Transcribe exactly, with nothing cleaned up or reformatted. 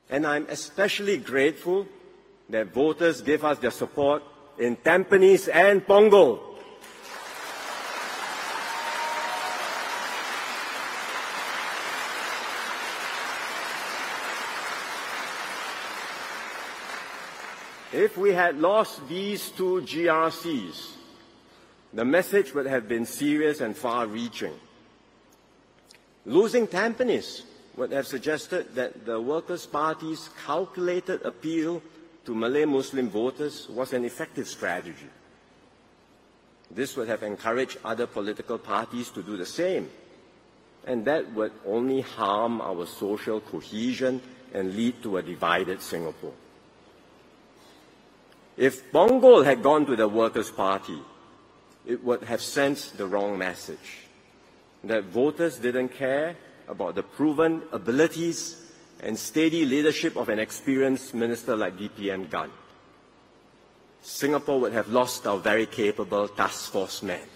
And I'm especially grateful that voters gave us their support in Tampines and Punggol. If we had lost these two G R Cs, the message would have been serious and far-reaching. Losing Tampines would have suggested that the Workers' Party's calculated appeal to Malay Muslim voters was an effective strategy. This would have encouraged other political parties to do the same, and that would only harm our social cohesion and lead to a divided Singapore. If Punggol had gone to the Workers' Party, it would have sent the wrong message, that voters didn't care about the proven abilities and steady leadership of an experienced minister like D P M Gan. Singapore would have lost our very capable task force man.